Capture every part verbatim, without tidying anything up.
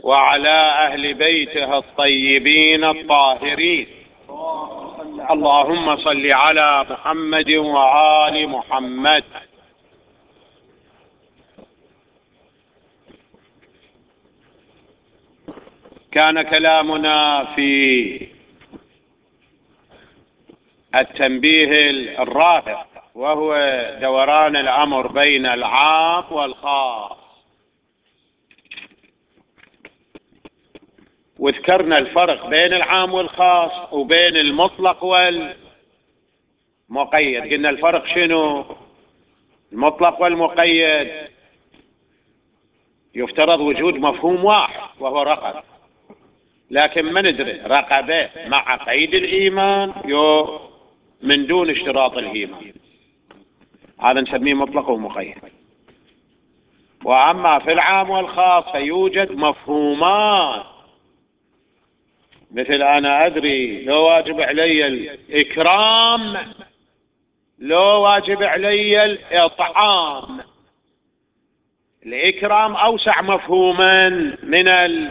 وعلى أهل بيته الطيبين الطاهرين. اللهم صل على محمد وآل محمد. كان كلامنا في التنبيه الرابع، وهو دوران الأمر بين العام والخاص، وذكرنا الفرق بين العام والخاص وبين المطلق والمقيد. قلنا الفرق شنو؟ المطلق والمقيد يفترض وجود مفهوم واحد وهو رقبة، لكن ما ندري رقبة مع قيد الإيمان يو من دون اشتراط الإيمان، هذا نسميه مطلق ومقيد. وأما في العام والخاص فيوجد مفهومان، مثل أنا أدري لو واجب علي الإكرام، لو واجب علي الإطعام. الإكرام أوسع مفهوما من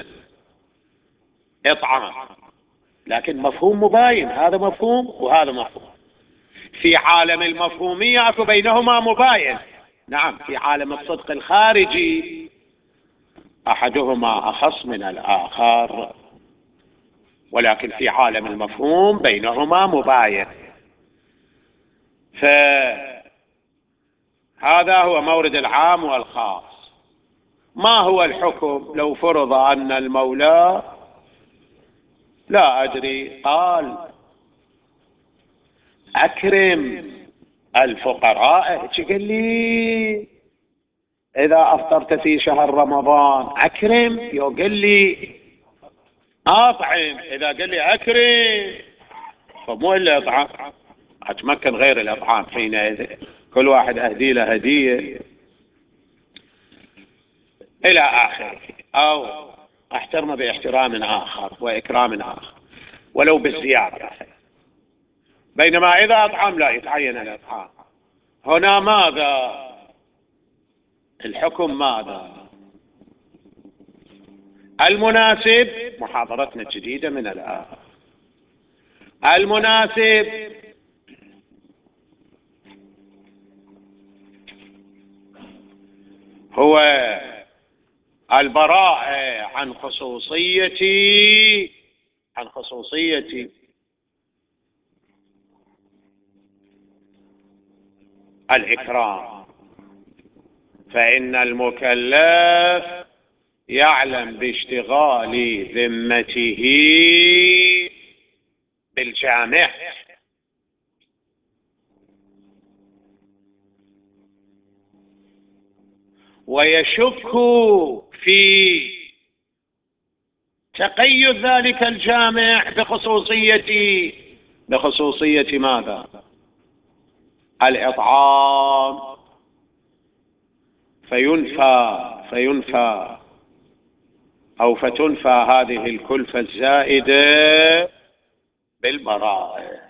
الإطعام، لكن مفهوم مباين، هذا مفهوم وهذا مفهوم. في عالم المفهومية أكو بينهما مباين، نعم. في عالم الصدق الخارجي أحدهما أخص من الآخر، ولكن في عالم المفهوم بينهما مباين. فهذا هو مورد العام والخاص. ما هو الحكم لو فرض أن المولى لا أدري قال أكرم الفقراء، قال لي إذا أفطرت في شهر رمضان أكرم، يو قال لي أطعم، إذا قال لي أكرم فمو إلا إطعام، أتمكن غير الإطعام حينئذ، كل واحد أهدي له هدية إلى آخره، أو أحترم باحترام آخر وإكرام آخر ولو بالزيادة. بينما إذا أطعم لا يتعين الإطعام. هنا ماذا الحكم؟ ماذا المناسب؟ محاضرتنا الجديدة من الآن. المناسب هو البراءة عن خصوصيتي عن خصوصيتي الإكرام، فإن المكلف يعلم باشتغال ذمته بالجامع، ويشك في تقيد ذلك الجامع بخصوصية بخصوصية ماذا؟ الإطعام، فينفى فينفى أو فتنفى هذه الكلفة الزائدة بالبراءة.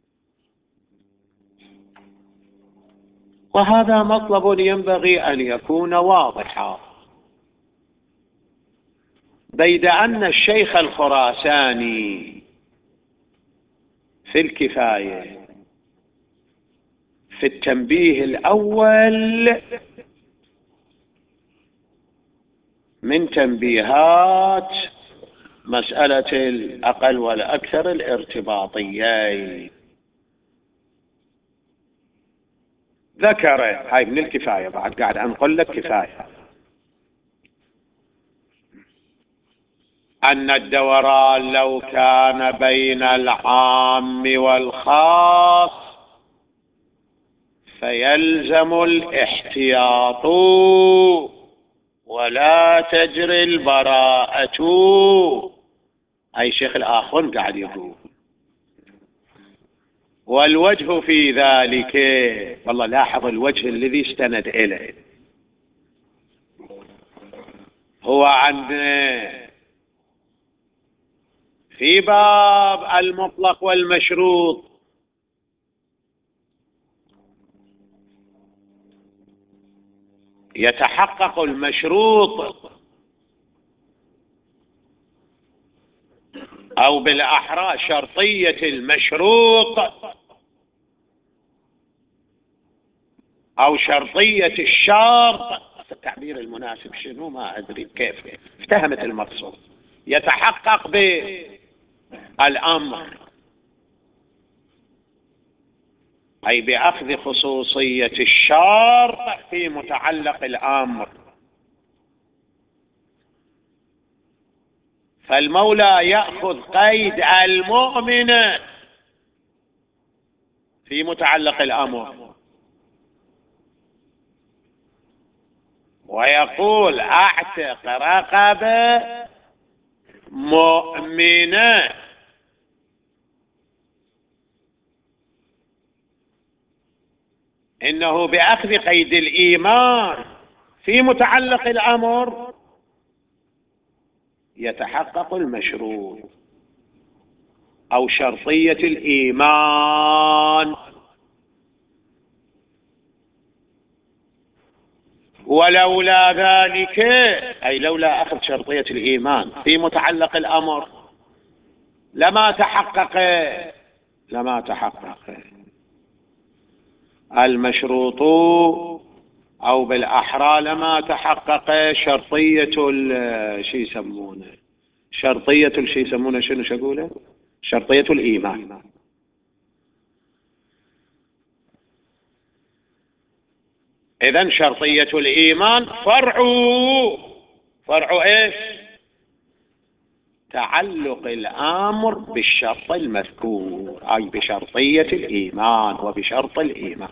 وهذا مطلب ينبغي أن يكون واضحا، بيد أن الشيخ الخراساني في الكفاية في التنبيه الأول من تنبيهات مسألة الأقل والأكثر الارتباطيين ذكر، هاي من الكفاية، بعد قاعد أنقل لك كفاية، أن الدوران لو كان بين العام والخاص فيلزم الاحتياط ولا تجري البراءة. أي شيخ الآخر قاعد يقول، والوجه في ذلك، والله لاحظ الوجه الذي استند إليه، هو عندنا في باب المطلق والمشروط يتحقق المشروط أو بالأحرى شرطية المشروط أو شرطية الشرط. التعبير المناسب شنو ما أدري كيف افتهمت المقصود. يتحقق بالأمر أي بأخذ خصوصية الشرط في متعلق الأمر. فالمولى يأخذ قيد المؤمن في متعلق الأمر ويقول أعتق رقبة مؤمنة، إنه بأخذ قيد الإيمان في متعلق الأمر يتحقق المشروط أو شرطية الإيمان. ولولا ذلك أي لولا أخذ شرطية الإيمان في متعلق الأمر لما تحقق لما تحقق المشروط أو بالأحرى لما تحقق شرطية شو يسمونه شرطية شو يسمونه شنو شقوله شرطية الإيمان. إذن شرطية الإيمان فرع فرع إيش؟ تعلق الأمر بالشرط المذكور أي بشرطية الإيمان وبشرط الإيمان.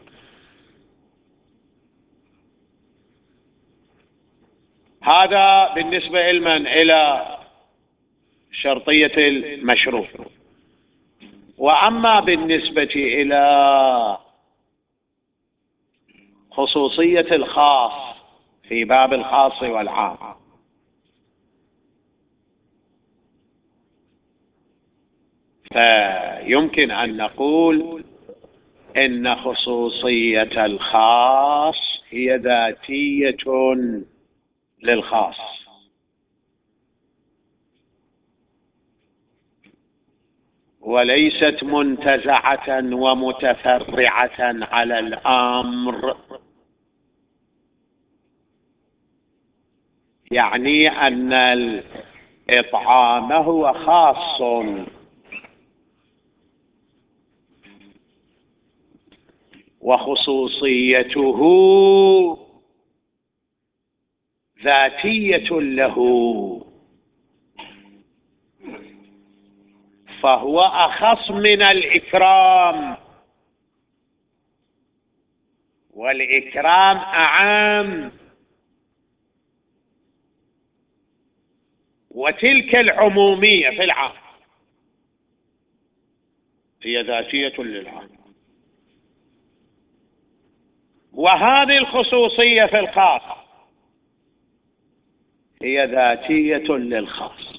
هذا بالنسبة لمن إلى شرطية المشروط. وأما بالنسبة إلى خصوصية الخاص في باب الخاص والعام فيمكن أن نقول إن خصوصية الخاص هي ذاتية للخاص وليست منتزعة ومتفرعة على الأمر. يعني أن الإطعام هو خاص وخصوصيته ذاتية له، فهو أخص من الإكرام والإكرام أعم، وتلك العمومية في العام هي ذاتية للعام، وهذه الخصوصية في الخاص هي ذاتية للخاص.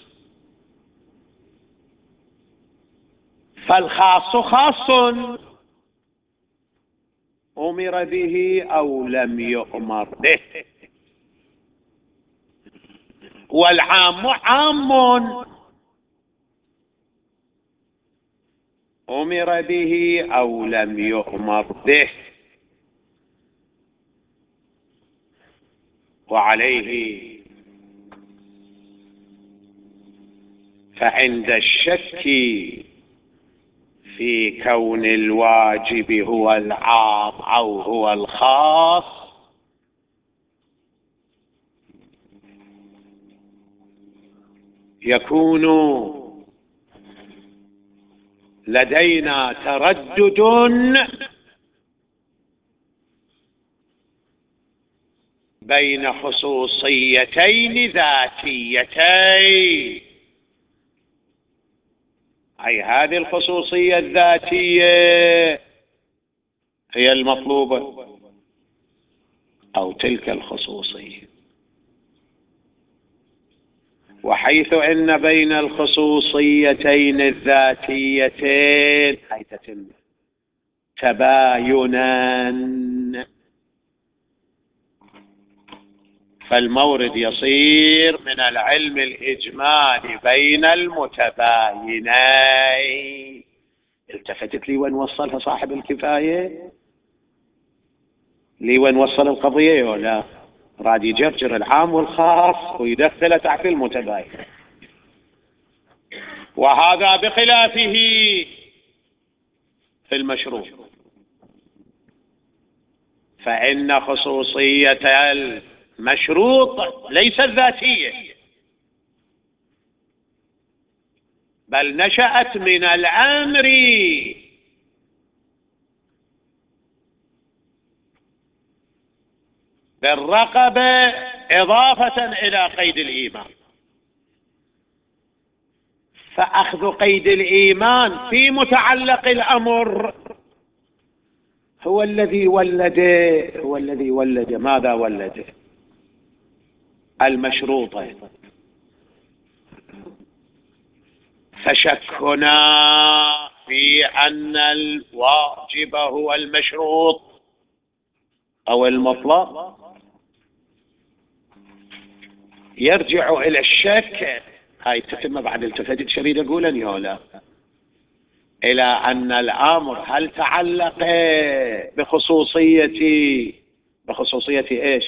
فالخاص خاص أمر به أو لم يؤمر به، والعام عام أمر به أو لم يؤمر به. وعليه فعند الشك في كون الواجب هو العام أو هو الخاص يكون لدينا تردد بين خصوصيتين ذاتيتين، أي هذه الخصوصية الذاتية هي المطلوبة أو تلك الخصوصية. وحيث إن بين الخصوصيتين الذاتيتين حيث تتم تباينا فالمورد يصير من العلم الإجمالي بين المتباينين. التفتت لي وين وصلها صاحب الكفاية؟ لي وين وصل القضية ولا راد يجرجر العام والخاص ويدخله تحت المتباين؟ وهذا بخلافه في المشروط، فإن خصوصية المشروط ليست ذاتية، بل نشأت من الأمر بالرقبة إضافة إلى قيد الإيمان. فأخذ قيد الإيمان في متعلق الأمر هو الذي ولده هو الذي ولد ماذا ولده؟ المشروطة. فشكنا في أن الواجب هو المشروط أو المطلق يرجع إلى الشك. هاي تتم بعد التفتت شريد أقولا يا لا، إلى أن الأمر هل تعلق بخصوصية بخصوصية إيش؟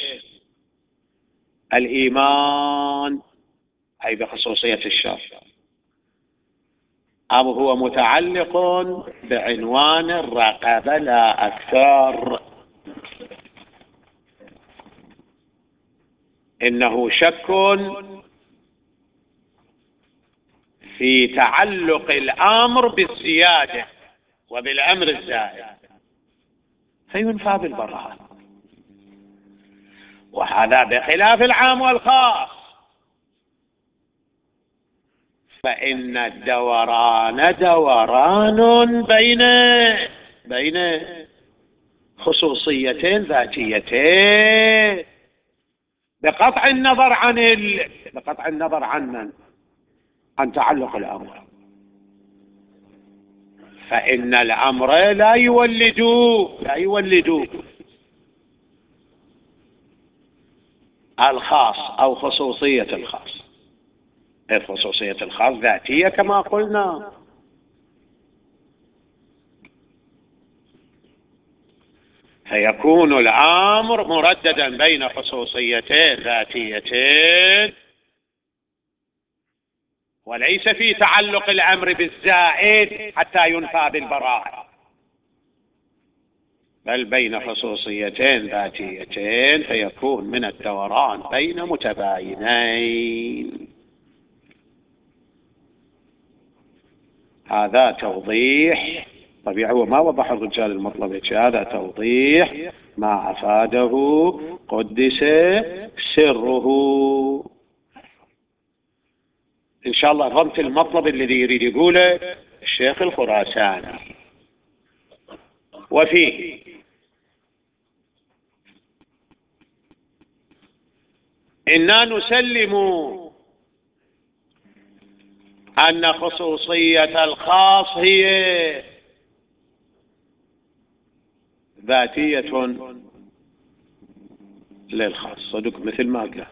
الإيمان، أي بخصوصية الشر، أم هو متعلق بعنوان الرقبة لا أكثر؟ إنه شك في تعلق الأمر بالزيادة وبالأمر الزائد فينفى بالبراءة، وهذا بخلاف العام والخاص. فإن الدوران دوران بين بين خصوصيتين ذاتيتين بقطع النظر عن ال... بقطع النظر عن من؟ عن تعلق الأمر. فإن الأمر لا يولد لا يولد الخاص أو خصوصية الخاص. خصوصية الخاص ذاتية كما قلنا، فيكون الأمر مرددا بين خصوصيتين ذاتيتين، وليس في تعلق الأمر بالزائد حتى ينفى بالبراءة، بل بين خصوصيتين ذاتيتين، فيكون من الدوران بين متباينين. هذا توضيح طبيعي، وما وضح الرجال المطلب، هذا توضيح ما أفاده قدس سره. إن شاء الله فهمت المطلب الذي يريد يقوله الشيخ الخراساني. وفيه إنا نسلم أن خصوصية الخاص هي ذاتية للخاص، صدق مثل ما قال،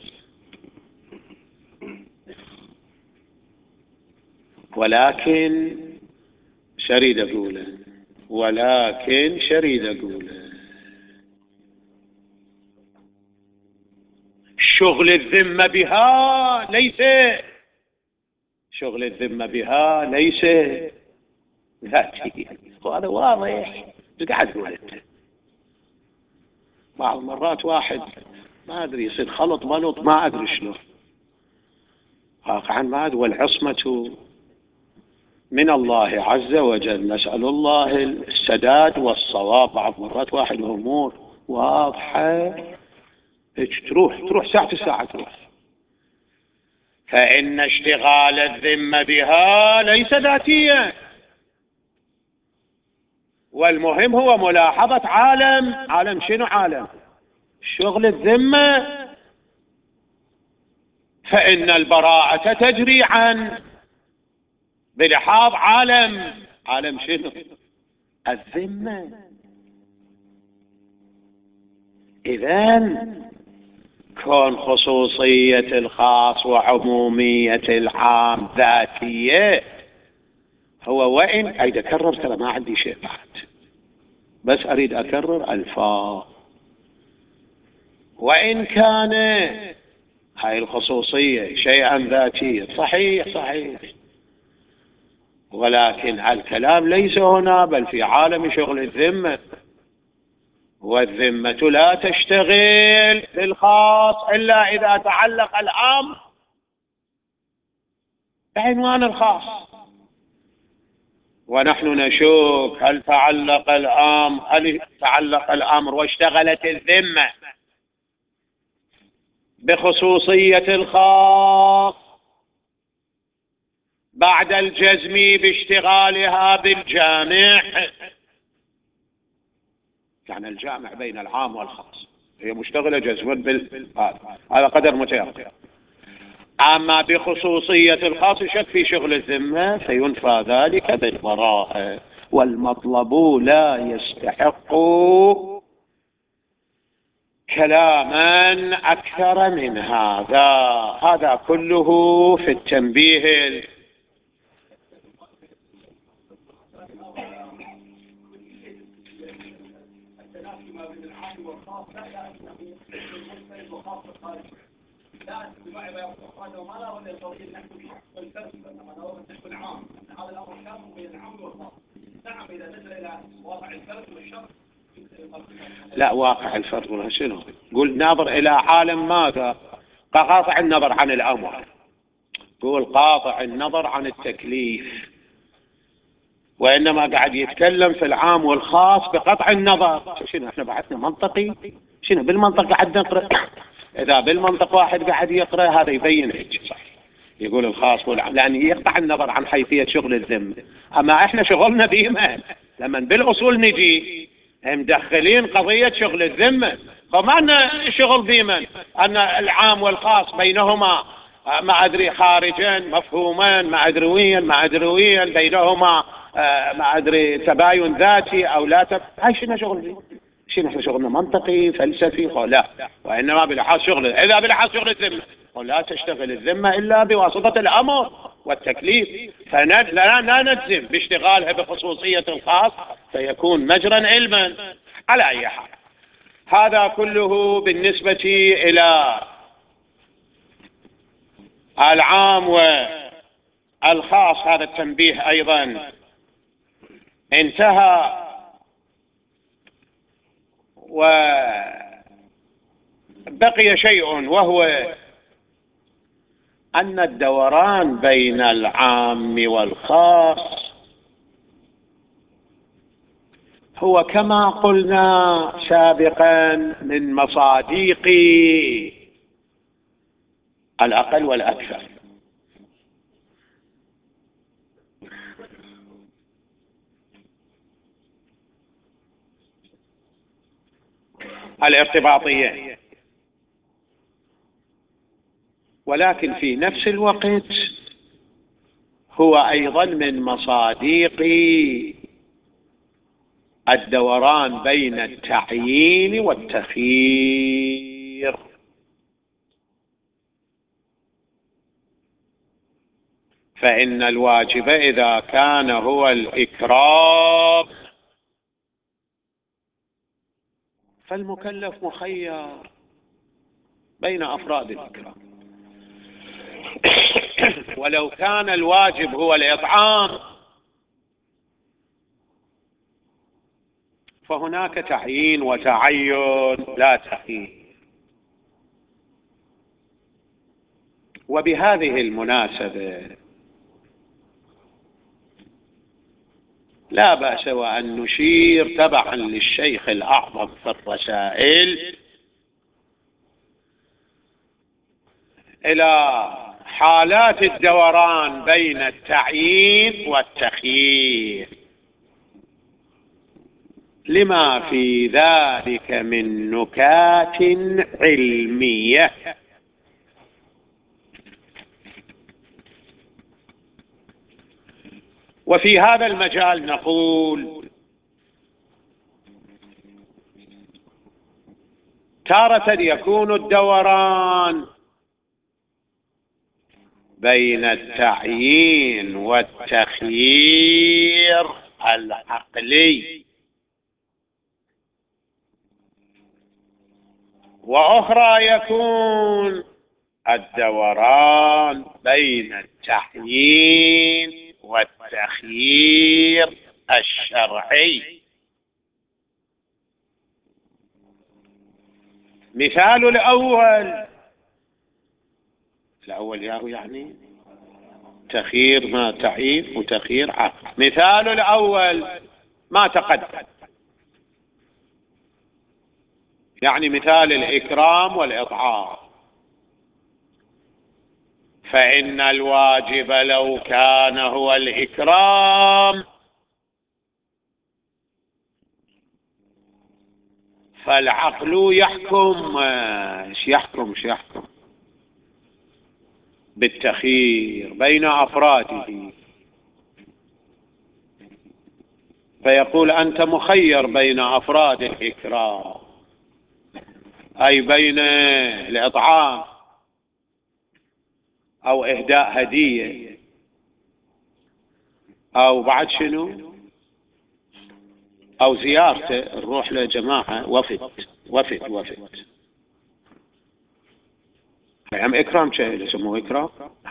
ولكن شريد أقوله ولكن شريد أقوله شغل الذمة بها ليس شغل الذمة بها ليس ذاتي. وهذا واضح. قاعد أقول بعض المرات واحد ما أدري يصير خلط ملط ما أدري شنو واقعا ما أدري. والعصمة من الله عز وجل، نسأل الله السداد والصواب. بعض مرات واحد الأمور واضحة تروح تروح ساعة ساعة تروح. فإن اشتغال الذمة بها ليس ذاتيا، والمهم هو ملاحظة عالم عالم شنو؟ عالم شغل الذمة. فإن البراءة تجري عن بلحاظ عالم عالم شنو؟ الذمة. إذن كون خصوصية الخاص وعمومية العام ذاتية. هو وإن أريد أكرر، ترى ما عندي شيء بعد، بس أريد أكرر ألفاظ. وإن كان هاي الخصوصية شيئا ذاتيا، صحيح صحيح، ولكن الكلام ليس هنا بل في عالم شغل الذمة، والذمة لا تشتغل بالخاص إلا إذا تعلق الأمر بعنوان الخاص. ونحن نشوف هل تعلق الأمر هل تعلق الأمر واشتغلت الذمة بخصوصية الخاص بعد الجزم باشتغالها بالجامع، يعني الجامع بين العام والخاص، هي مشتغلة جزما بال هذا قدر متيقن. أما بخصوصية الخاص شك في شغل الذمة فينفى ذلك بالبراءة، والمطلب لا يستحق كلاما أكثر من هذا. هذا كله في التنبيه. لا، واقع الفرد شنو؟ قل ناظر إلى عالم ماذا؟ قاطع النظر عن الأمر، قول قاطع النظر عن التكليف، وإنما قاعد يتكلم في العام والخاص بقطع النظر. شنو احنا بعثنا منطقي؟ شنو بالمنطق قاعد نقرأ؟ إذا بالمنطق واحد قاعد يقرأ هذا يبين هيك صح، يقول الخاص والعام، لأن يقطع النظر عن حيثية شغل الذمة. أما احنا شغلنا بيمن، لما بالأصول نجي مدخلين قضية شغل الذمة، فما أن شغل بيمن أن العام والخاص بينهما ما أدري خارجا مفهوما ما أدري وين ما أدري وين بينهما ما أدري تباين ذاتي أو لا تب... هاي شنو شغل بيه؟ شنو احنا شغلنا منطقي فلسفي؟ لا، وإنما بلحاظ شغل، إذا بلحاظ شغل الذمة ولا تشتغل الذمة إلا بواسطة الأمر والتكليف، فلا لا نجزم باشتغالها بخصوصية الخاص فيكون مجرا علما. على أي حال هذا كله بالنسبة إلى العام والخاص، هذا التنبيه أيضا انتهى. وبقي شيء وهو أن الدوران بين العام والخاص هو كما قلنا سابقا من مصاديق الأقل والأكثر. الارتباطية، ولكن في نفس الوقت هو أيضا من مصاديق الدوران بين التعيين والتخيير. فإن الواجب إذا كان هو الإكرام فالمكلف مخير بين أفراد الإكرام، ولو كان الواجب هو الإطعام فهناك تعيين وتعين لا تخيير. وبهذه المناسبة لا بأس وأن نشير تبعا للشيخ الأعظم في الرسائل إلى حالات الدوران بين التعيين والتخيير لما في ذلك من نكات علمية. وفي هذا المجال نقول تارة يكون الدوران بين التعيين والتخيير العقلي، وأخرى يكون الدوران بين التعيين والتخيير الشرعي. مثال الأول، الأول يعني تخيير ما تعيين وتخيير عقل. مثال الأول ما تقدم، يعني مثال الإكرام والإطعام، فإن الواجب لو كان هو الإكرام فالعقل يحكم ايش يحكم ايش يحكم بالتخيير بين أفراده، فيقول أنت مخير بين أفراد الإكرام، أي بين الإطعام أو إهداء هدية أو بعد شنو أو زيارته، نروح لجماعة وفد وفد وفد هم إكرام شيء يسموه إكرام،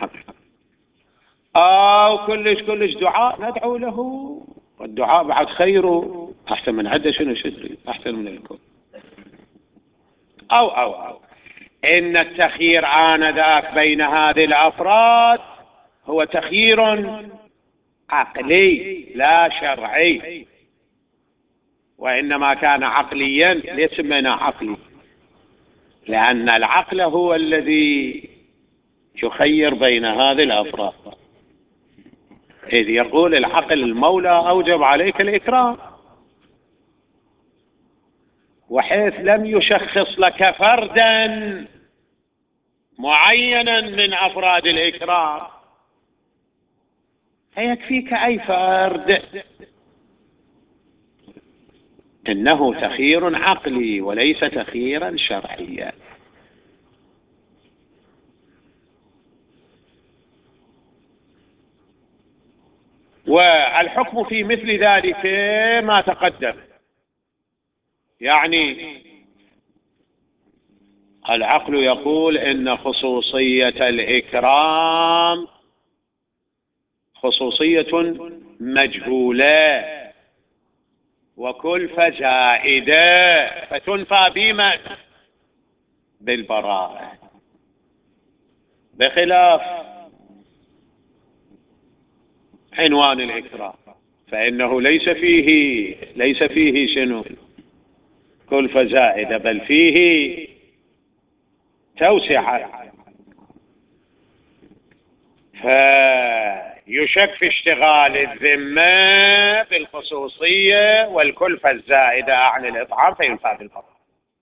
أو كلش كلش دعاء ندعو له، والدعاء بعد خيره أحسن من عدة شنو شدري أحسن من الكل. أو أو أو إن التخيير آنذاك بين هذه الأفراد هو تخيير عقلي لا شرعي، وإنما كان عقليا. ليش سميناه عقلي؟ لأن العقل هو الذي يخير بين هذه الأفراد، إذ يقول العقل المولى أوجب عليك الإكرام، وحيث لم يشخص لك فردا معينا من أفراد الإكرام فيكفيك أي فرد. إنه تخيير عقلي وليس تخييرا شرعيا. والحكم في مثل ذلك ما تقدم، يعني العقل يقول إن خصوصية الإكرام خصوصية مجهولة وكلفة زائدة فتنفى بما بالبراءة، بخلاف عنوان الإكرام فإنه ليس فيه ليس فيه شنو كلفة زائدة، بل فيه توسعة، فيشك في اشتغال الذمة بالخصوصية والكلفة الزائدة عن الإطعام فينفى بالبراءة.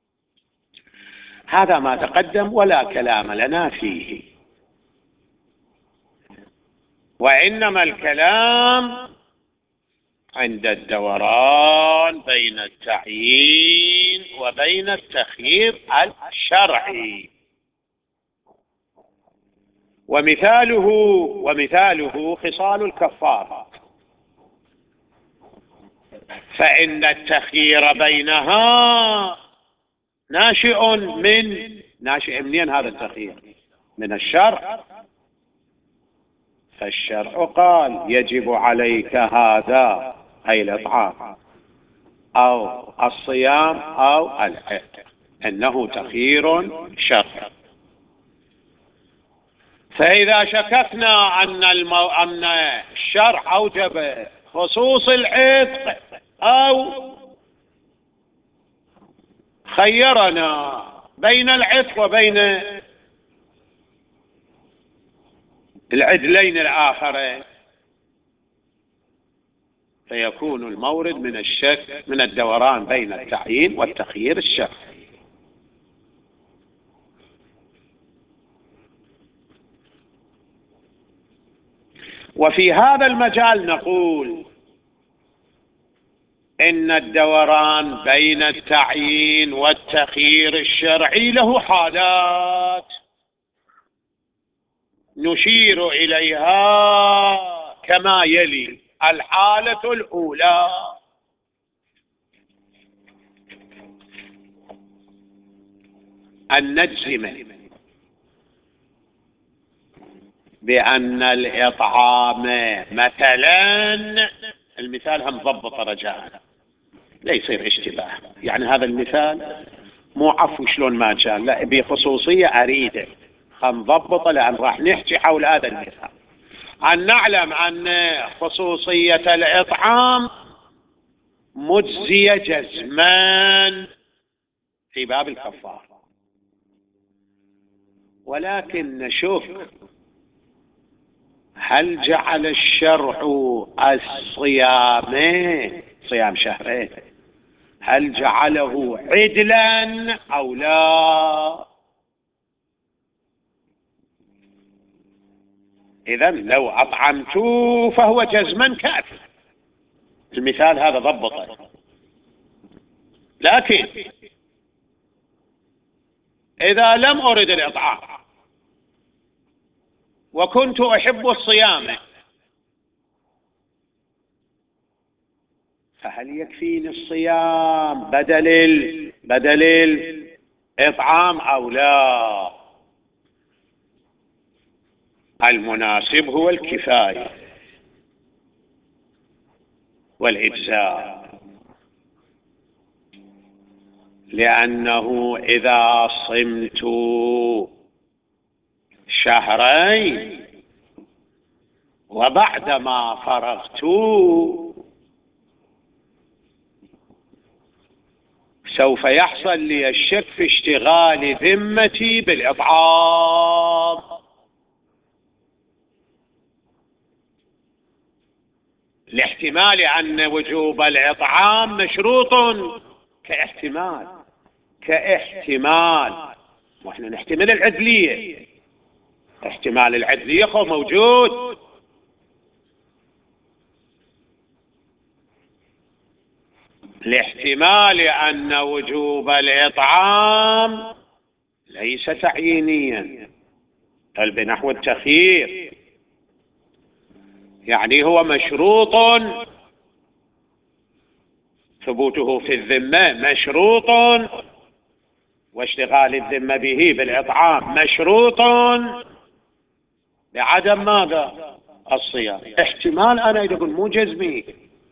هذا ما تقدم ولا كلام لنا فيه، وإنما الكلام عند الدوران بين التعيين وبين التخيير الشرعي. ومثاله ومثاله خصال الكفارة، فإن التخيير بينها ناشئ من ناشئ منين هذا التخيير؟ من الشرع، فالشرع قال يجب عليك هذا أي الإطعام أو الصيام أو العتق، إنه تخيير شرعي. فإذا شككنا أن المو... أن الشرع أوجب خصوص العتق أو خيرنا بين العتق وبين العدلين الآخرين، فيكون المورد من الشك من الدوران بين التعيين والتخيير الشرعي. وفي هذا المجال نقول إن الدوران بين التعيين والتخيير الشرعي له حالات نشير إليها كما يلي. الحالة الأولى: أن نجزم بأن الإطعام مثلا، المثال هم ضبط رجاء لا يصير اشتباه، يعني هذا المثال مو عفو شلون ما كان، لا بخصوصية أريده هنضبطه لأن راح نحكي حول هذا المثال. أن نعلم أن خصوصية الإطعام مجزية جزمان في باب الكفار، ولكن نشك هل جعل الشرع الصيام صيام شهرين هل جعله عدلا أو لا؟ إذن لو أطعمته فهو جزما كافر، المثال هذا ضبطه. لكن إذا لم أرد الإطعام وكنت أحب الصيام فهل يكفيني الصيام بدل ال... بدل الإطعام أو لا؟ المناسب هو الكفاية والإجزاء، لأنه إذا صمت شهرين وبعدما فرغت سوف يحصل لي الشك في اشتغال ذمتي بالإطعام، لاحتمال أن وجوب الإطعام مشروط كاحتمال كاحتمال واحنا نحتمل العدلية، احتمال العدلية هو موجود. لاحتمال أن وجوب الإطعام ليس تعيينيا بل بنحو التخيير، يعني هو مشروط ثبوته في الذمة، مشروط واشتغال الذمة به بالإطعام مشروط بعدم ماذا؟ الصيام. احتمال أنا يقول مو جزمي،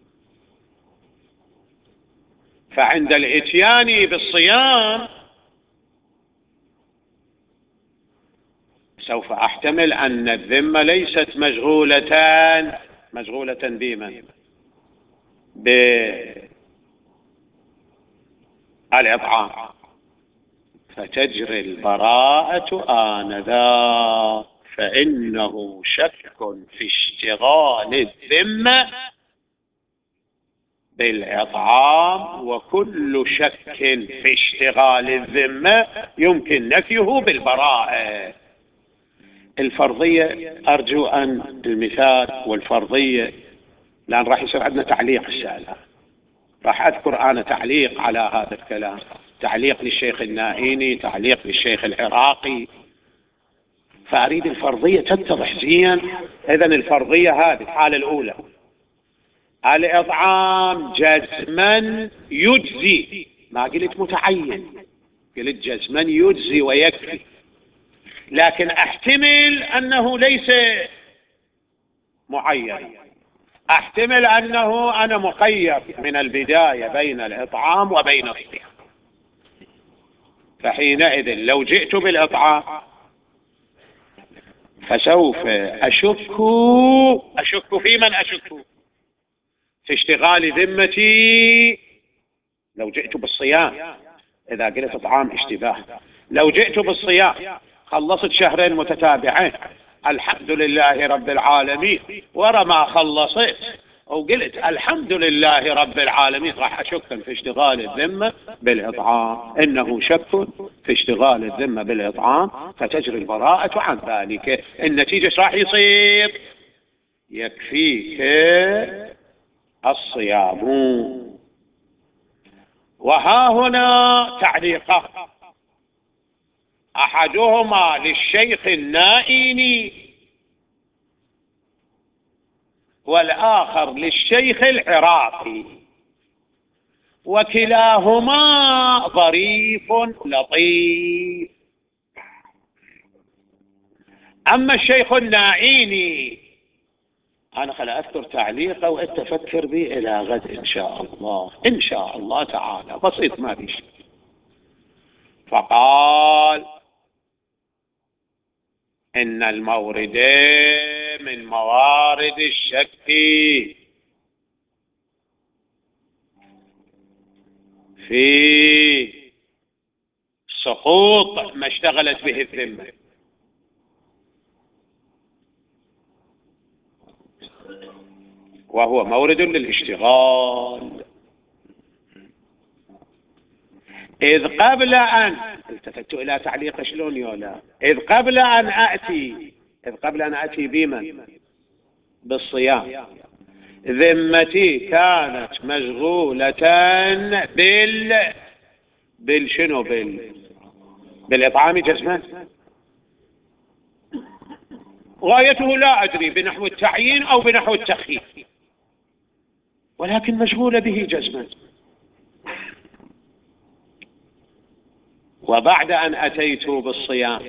فعند الاتيان بالصيام سوف أحتمل أن الذمة ليست مشغولة مشغولة بمن؟ بالإطعام، فتجري البراءة آنذاك، فإنه شك في اشتغال الذمة بالإطعام، وكل شك في اشتغال الذمة يمكن نفيه بالبراءة. الفرضية أرجو أن المثال والفرضية، لأن راح يصير عندنا تعليق السالة، راح أذكر أنا تعليق على هذا الكلام، تعليق للشيخ النائيني، تعليق للشيخ العراقي، فأريد الفرضية تتضح زين. إذن الفرضية هذه الحالة الأولى: الإطعام جزما يجزي، ما قلت متعين، قلت جزما يجزي ويكفي، لكن أحتمل أنه ليس معين، أحتمل أنه أنا مخير من البداية بين الإطعام وبين الصيام، فحينئذ لو جئت بالإطعام فسوف أشك أشك في من أشك في اشتغال ذمتي. لو جئت بالصيام، إذا قلت إطعام اشتباه، لو جئت بالصيام خلصت شهرين متتابعين الحمد لله رب العالمين، ورا ما خلصت وقلت الحمد لله رب العالمين، راح أشك في اشتغال الذمة بالإطعام، إنه شك في اشتغال الذمة بالإطعام، فتجري البراءة عن ذلك. النتيجة راح يصير يكفيك الصيام. وها هنا تعليقان، أحدهما للشيخ النائيني والآخر للشيخ العراقي، وكلاهما ظريف لطيف. أما الشيخ النائيني أنا خل أذكر تعليقه وأنت فكر به إلى غد إن شاء الله، إن شاء الله تعالى، بسيط ما في شيء. فقال إن المورد من موارد الشك في سقوط ما اشتغلت به الذمة، وهو مورد للاشتغال، إذ قبل أن التفت إلى تعليق شلون يولا إذ قبل أن أأتي إذ قبل أن أأتي بمن بالصيام ذمتي كانت مشغولة بال بالشنو بال بالإطعام جزما، غايته لا أدري بنحو التعيين أو بنحو التخيير، ولكن مشغولة به جزما. وبعد أن أتيت بالصيام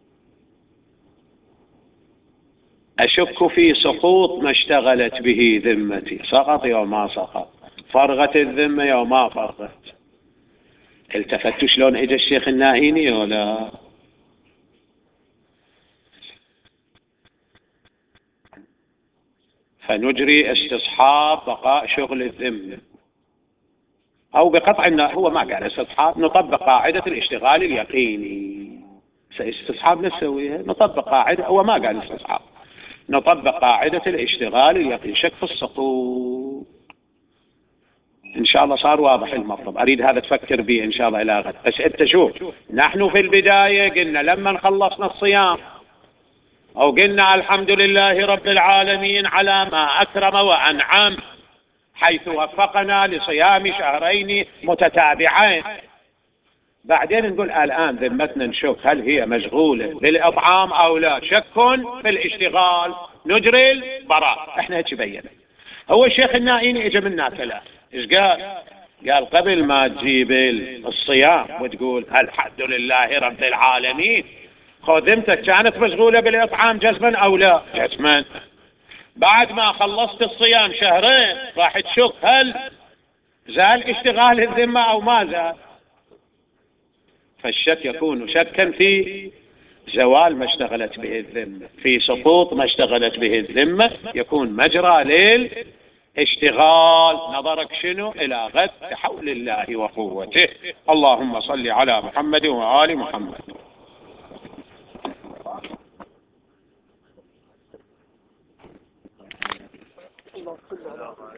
أشك في سقوط ما اشتغلت به ذمتي، سقط يوم ما سقط، فرغت الذمة يوم ما فرغت. التفتوا شلون اجى الشيخ النائيني ولا؟ فنجري استصحاب بقاء شغل الذمة، أو بقطع النا... هو ما قال استصحاب، نطبق قاعدة الاشتغال اليقيني. استصحاب نسويها، نطبق قاعدة، هو ما قال استصحاب، نطبق قاعدة الاشتغال اليقيني، شك في السقوط. إن شاء الله صار واضح المطلب، أريد هذا تفكر به إن شاء الله إلى غد. بس أنت شوف، نحن في البداية قلنا لما خلصنا الصيام أو قلنا الحمد لله رب العالمين على ما أكرم وأنعم حيث وفقنا لصيام شهرين متتابعين، بعدين نقول الآن ذمتنا نشوف هل هي مشغولة بالإطعام أو لا، شك في الاشتغال، نجري البراء. احنا هيك بينا. هو الشيخ النائيني اجى منا كلام، ايش قال؟ قال قبل ما تجيب الصيام وتقول الحمد لله رب العالمين، خدمتك كانت مشغولة بالإطعام جزما أو لا؟ جزما. بعد ما خلصت الصيام شهرين راح تشك هل زال اشتغال الذمة أو ما زال. فالشك يكون شكا في زوال ما اشتغلت به الذمة، في سقوط ما اشتغلت به الذمة، يكون مجرى للاشتغال. نظرك شنو إلى غد بحول الله وقوته. اللهم صل على محمد وآل محمد.